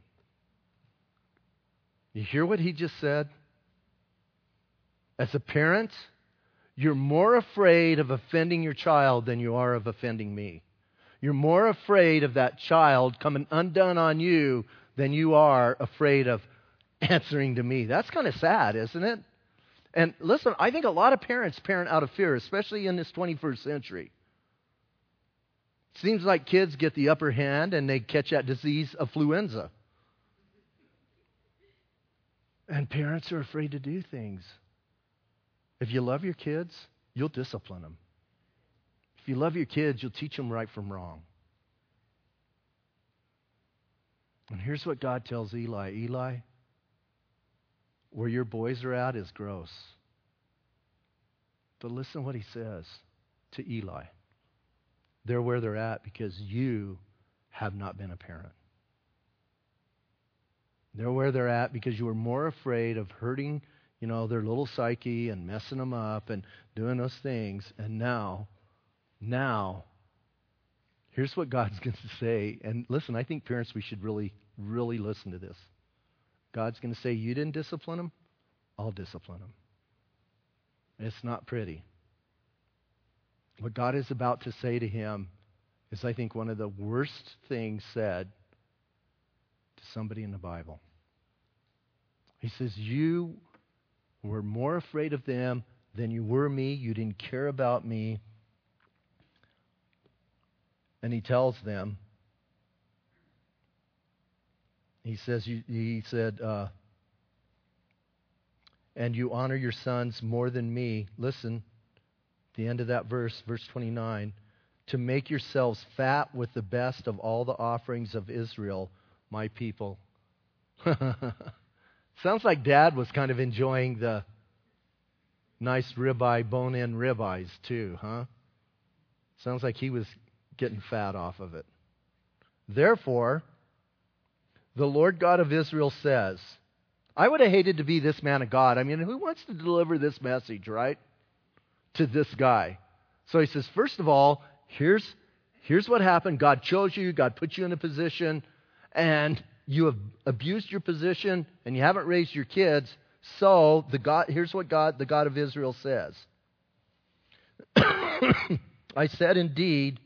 You hear what he just said? As a parent, you're more afraid of offending your child than you are of offending me. You're more afraid of that child coming undone on you than you are afraid of answering to me. That's kind of sad, isn't it? And listen, I think a lot of parents parent out of fear, especially in this twenty-first century. It seems like kids get the upper hand and they catch that disease, affluenza. And parents are afraid to do things. If you love your kids, you'll discipline them. If you love your kids, you'll teach them right from wrong. And here's what God tells Eli. Eli, where your boys are at is gross. But listen to what he says to Eli. They're where they're at because you have not been a parent. They're where they're at because you were more afraid of hurting, you know, their little psyche and messing them up and doing those things. And now, now, here's what God's going to say. And listen, I think parents, we should really, really listen to this. God's going to say, you didn't discipline them, I'll discipline them. It's not pretty. What God is about to say to him is, I think, one of the worst things said to somebody in the Bible. He says, you were more afraid of them than you were me. You didn't care about me. And he tells them, he says, you, he said, uh, and you honor your sons more than me. Listen, the end of that verse, verse twenty-nine, to make yourselves fat with the best of all the offerings of Israel, my people. Sounds like Dad was kind of enjoying the nice ribeye, bone-in ribeyes too, huh? Sounds like he was getting fat off of it. Therefore, the Lord God of Israel says, I would have hated to be this man of God. I mean, who wants to deliver this message, right? To this guy. So he says, first of all, here's, here's what happened. God chose you. God put you in a position. And you have abused your position. And you haven't raised your kids. So the God, here's what God, the God of Israel says. I said indeed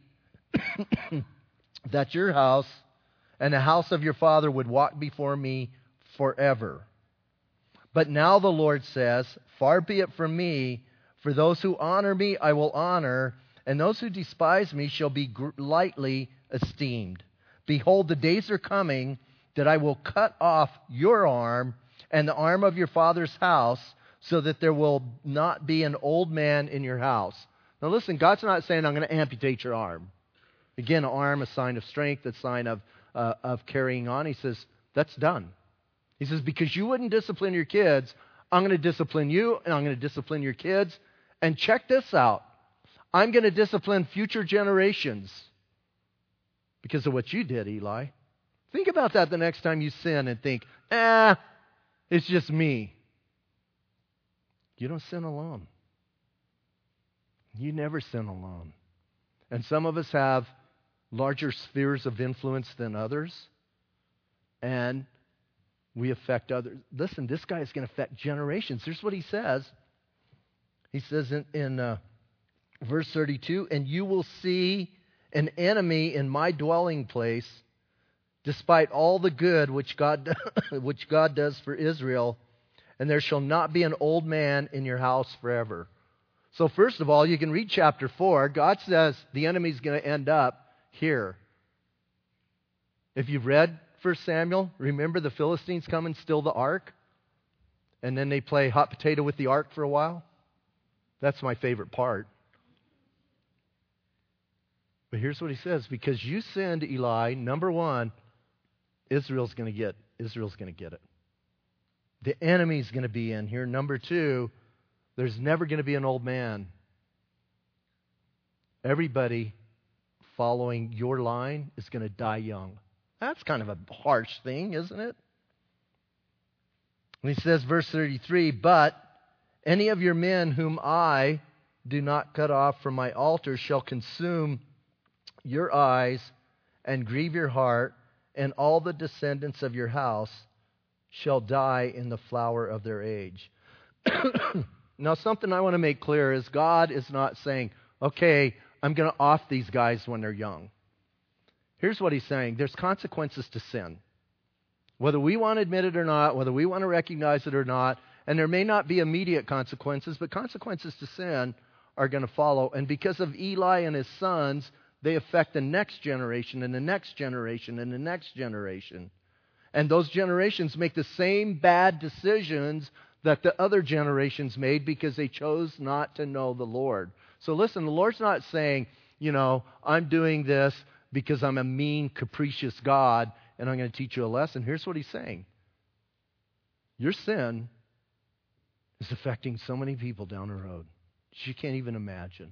that your house and the house of your father would walk before me forever. But now the Lord says, far be it from me, for those who honor me I will honor, and those who despise me shall be gr- lightly esteemed. Behold, the days are coming that I will cut off your arm and the arm of your father's house, so that there will not be an old man in your house. Now listen, God's not saying I'm going to amputate your arm. Again, an arm, a sign of strength, a sign of, uh, of carrying on. He says, that's done. He says, because you wouldn't discipline your kids, I'm going to discipline you, and I'm going to discipline your kids. And check this out. I'm going to discipline future generations because of what you did, Eli. Think about that the next time you sin and think, ah, it's just me. You don't sin alone. You never sin alone. And some of us have larger spheres of influence than others, and we affect others. Listen, this guy is going to affect generations. Here's what he says. He says in, in uh, verse thirty-two, and you will see an enemy in my dwelling place, despite all the good which God, which God does for Israel, and there shall not be an old man in your house forever. So first of all, you can read chapter four. God says the enemy's going to end up here. If you've read First Samuel, remember the Philistines come and steal the ark? And then they play hot potato with the ark for a while? That's my favorite part. But here's what he says. Because you sinned, Eli, number one, Israel's going to get Israel's going to get it. The enemy's going to be in here. Number two, there's never going to be an old man. Everybody following your line is going to die young. That's kind of a harsh thing, isn't it? And he says, verse thirty-three, but any of your men whom I do not cut off from my altar shall consume your eyes and grieve your heart, and all the descendants of your house shall die in the flower of their age. Now, something I want to make clear is God is not saying, okay, I'm going to off these guys when they're young. Here's what he's saying. There's consequences to sin. Whether we want to admit it or not, whether we want to recognize it or not, and there may not be immediate consequences, but consequences to sin are going to follow. And because of Eli and his sons, they affect the next generation and the next generation and the next generation. And those generations make the same bad decisions that the other generations made because they chose not to know the Lord. So listen, the Lord's not saying, you know, I'm doing this because I'm a mean, capricious God and I'm going to teach you a lesson. Here's what he's saying. Your sin is affecting so many people down the road that you can't even imagine.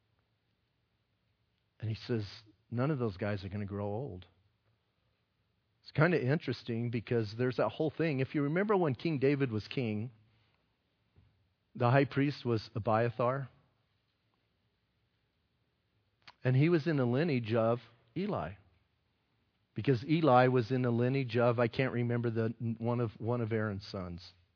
And he says, none of those guys are going to grow old. It's kind of interesting because there's that whole thing. If you remember when King David was king, the high priest was Abiathar. And he was in the lineage of Eli. Because Eli was in the lineage of, I can't remember, the one of one of Aaron's sons.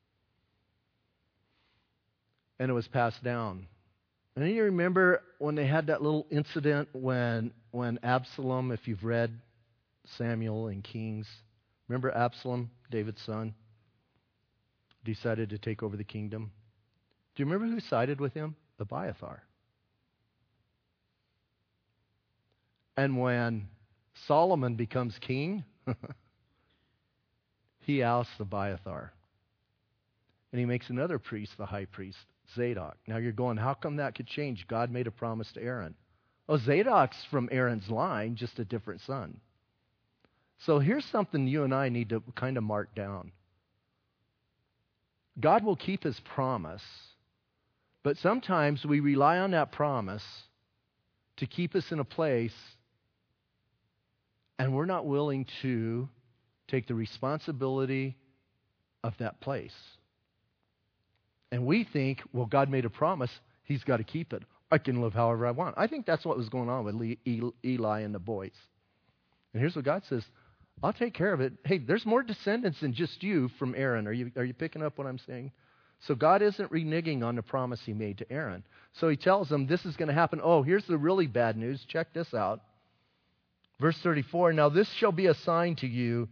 And it was passed down. And then you remember when they had that little incident when when Absalom, if you've read Samuel and Kings, remember Absalom, David's son, decided to take over the kingdom? Do you remember who sided with him? Abiathar. And when Solomon becomes king, he ousts Abiathar. And he makes another priest the high priest, Zadok. Now you're going, how come that could change? God made a promise to Aaron. Oh, Zadok's from Aaron's line, just a different son. So here's something you and I need to kind of mark down. God will keep his promise, but sometimes we rely on that promise to keep us in a place, and we're not willing to take the responsibility of that place. And we think, well, God made a promise, he's got to keep it. I can live however I want. I think that's what was going on with Eli and the boys. And here's what God says, I'll take care of it. Hey, there's more descendants than just you from Aaron. Are you, are you picking up what I'm saying? So God isn't reneging on the promise he made to Aaron. So he tells them this is going to happen. Oh, here's the really bad news. Check this out. Verse thirty-four, now this shall be a sign to you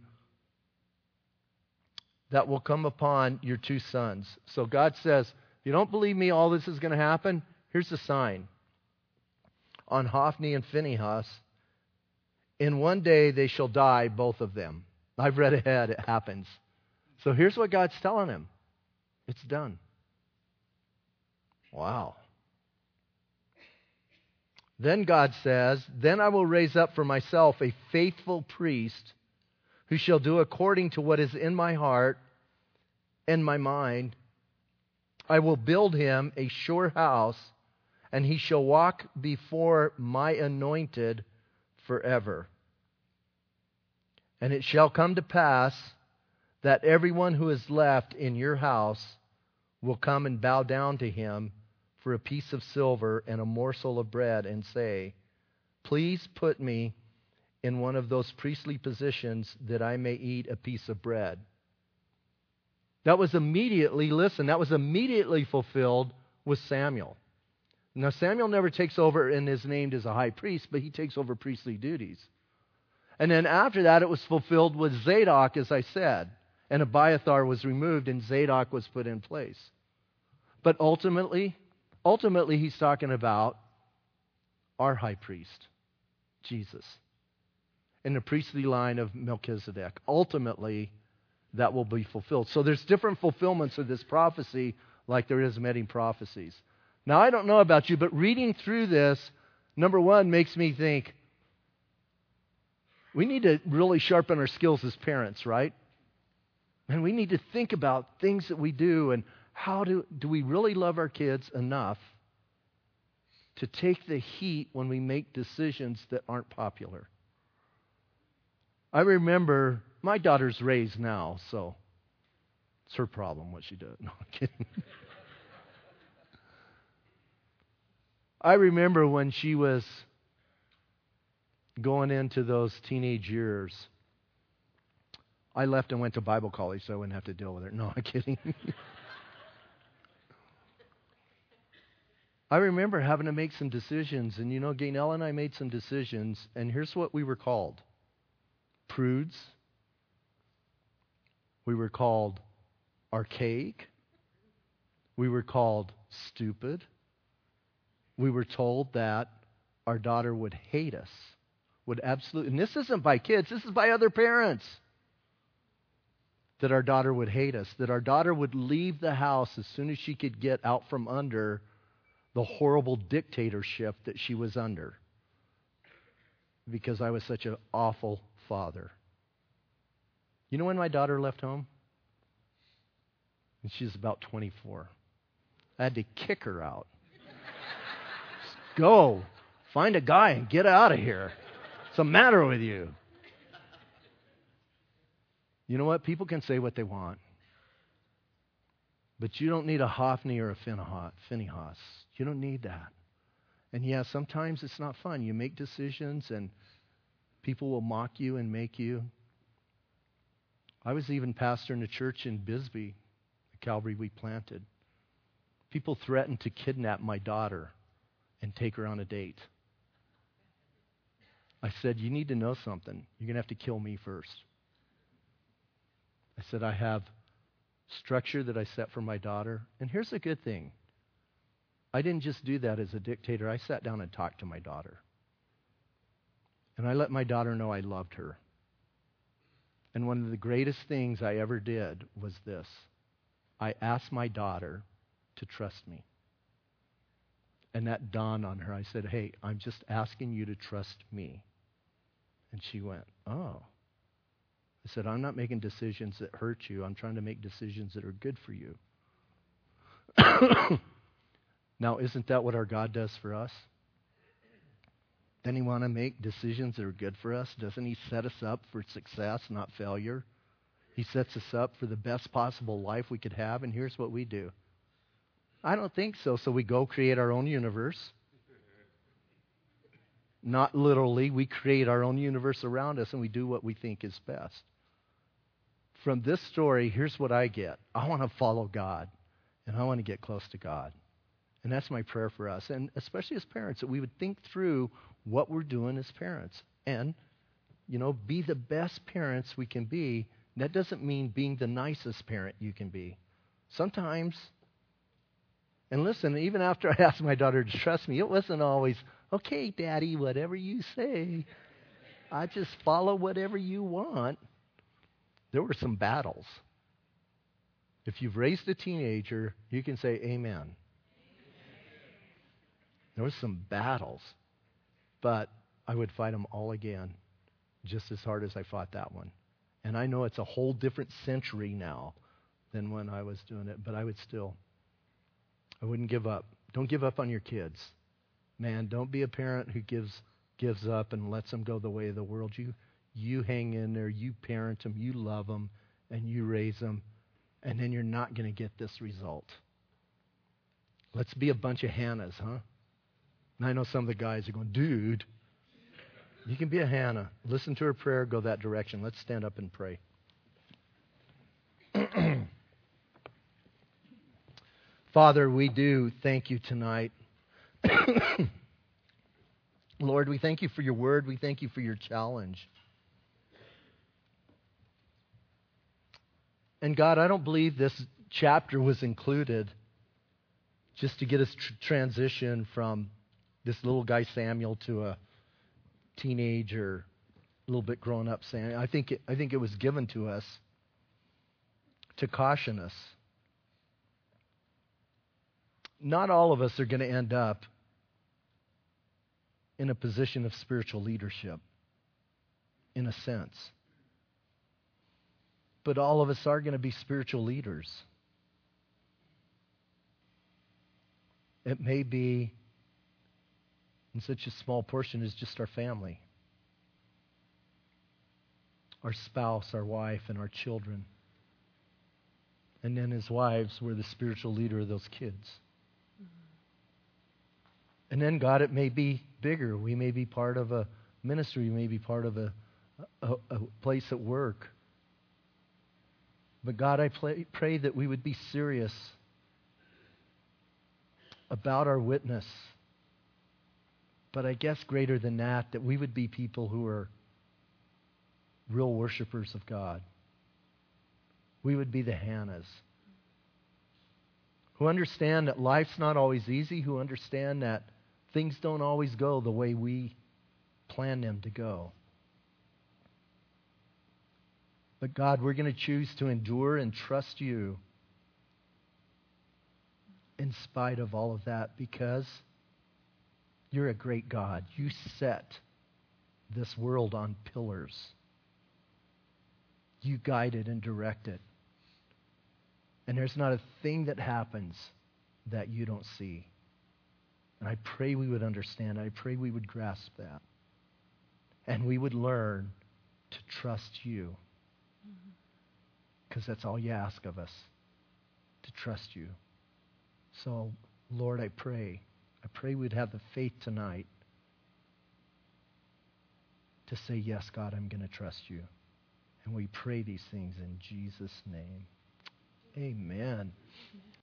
that will come upon your two sons. So God says, if you don't believe me, all this is going to happen. Here's the sign. On Hophni and Phinehas, in one day they shall die, both of them. I've read ahead, it happens. So here's what God's telling him. It's done. Wow. Then God says, then I will raise up for myself a faithful priest who shall do according to what is in my heart in my mind, I will build him a sure house, and he shall walk before my anointed forever. And it shall come to pass that everyone who is left in your house will come and bow down to him for a piece of silver and a morsel of bread and say, please put me in one of those priestly positions that I may eat a piece of bread. That was immediately, listen, that was immediately fulfilled with Samuel. Now, Samuel never takes over and is named as a high priest, but he takes over priestly duties. And then after that, it was fulfilled with Zadok, as I said. And Abiathar was removed and Zadok was put in place. But ultimately, ultimately he's talking about our high priest, Jesus, in the priestly line of Melchizedek. Ultimately, that will be fulfilled. So there's different fulfillments of this prophecy like there is many prophecies. Now, I don't know about you, but reading through this, number one, makes me think we need to really sharpen our skills as parents, right? And we need to think about things that we do and how do, do we really love our kids enough to take the heat when we make decisions that aren't popular. I remember, my daughter's raised now, so it's her problem what she does. No, I'm kidding. I remember when she was going into those teenage years, I left and went to Bible college so I wouldn't have to deal with her. No, I'm kidding. I remember having to make some decisions, and you know, Gaynell and I made some decisions, and here's what we were called. Prudes. We were called archaic. We were called stupid. We were told that our daughter would hate us. Would absolutely, and this isn't by kids, this is by other parents. That our daughter would hate us. That our daughter would leave the house as soon as she could get out from under the horrible dictatorship that she was under. Because I was such an awful father. You know when my daughter left home? And she was about twenty-four. I had to kick her out. Just go. Find a guy and get out of here. What's the matter with you? You know what? People can say what they want. But you don't need a Hophni or a Phinehas. You don't need that. And yeah, sometimes it's not fun. You make decisions and people will mock you and make you. I was even pastoring a church in Bisbee, the Calvary we planted. People threatened to kidnap my daughter and take her on a date. I said, you need to know something. You're going to have to kill me first. I said, I have structure that I set for my daughter. And here's the good thing. I didn't just do that as a dictator. I sat down and talked to my daughter. And I let my daughter know I loved her. And one of the greatest things I ever did was this. I asked my daughter to trust me. And that dawned on her. I said, hey, I'm just asking you to trust me. And she went, oh. I said, I'm not making decisions that hurt you. I'm trying to make decisions that are good for you. Now, isn't that what our God does for us? Doesn't He want to make decisions that are good for us? Doesn't He set us up for success, not failure? He sets us up for the best possible life we could have, and here's what we do. I don't think so. So we go create our own universe. Not literally. We create our own universe around us, and we do what we think is best. From this story, here's what I get. I want to follow God, and I want to get close to God. And that's my prayer for us, and especially as parents, that we would think through what we're doing as parents. And, you know, be the best parents we can be. That doesn't mean being the nicest parent you can be. Sometimes, and listen, even after I asked my daughter to trust me, it wasn't always, okay, Daddy, whatever you say. I just follow whatever you want. There were some battles. If you've raised a teenager, you can say amen. There were some battles, but I would fight them all again, just as hard as I fought that one. And I know it's a whole different century now than when I was doing it, but I would still, I wouldn't give up. Don't give up on your kids. Man, don't be a parent who gives gives up and lets them go the way of the world. You you hang in there, you parent them, you love them, and you raise them, and then you're not going to get this result. Let's be a bunch of Hannahs, huh? And I know some of the guys are going, dude, you can be a Hannah. Listen to her prayer, go that direction. Let's stand up and pray. Father, we do thank you tonight. Lord, we thank you for your word. We thank you for your challenge. And God, I don't believe this chapter was included just to get us tr- transition from this little guy Samuel to a teenager, a little bit grown up Samuel. I think it, I think it was given to us to caution us. Not all of us are going to end up in a position of spiritual leadership, in a sense. But all of us are going to be spiritual leaders. It may be in such a small portion as just our family, our spouse, our wife, and our children. And then as wives, we're the spiritual leader of those kids. And then, God, it may be bigger. We may be part of a ministry. We may be part of a, a, a place at work. But, God, I pray, pray that we would be serious about our witness. But I guess greater than that, that we would be people who are real worshipers of God. We would be the Hannahs who understand that life's not always easy, who understand that things don't always go the way we plan them to go. But God, we're going to choose to endure and trust you in spite of all of that, because you're a great God. You set this world on pillars. You guide it and direct it. And there's not a thing that happens that you don't see. And I pray we would understand. I pray we would grasp that. And we would learn to trust you. Because that's all you ask of us, to trust you. So, Lord, I pray. I pray we'd have the faith tonight to say, yes, God, I'm going to trust you. And we pray these things in Jesus' name. Amen.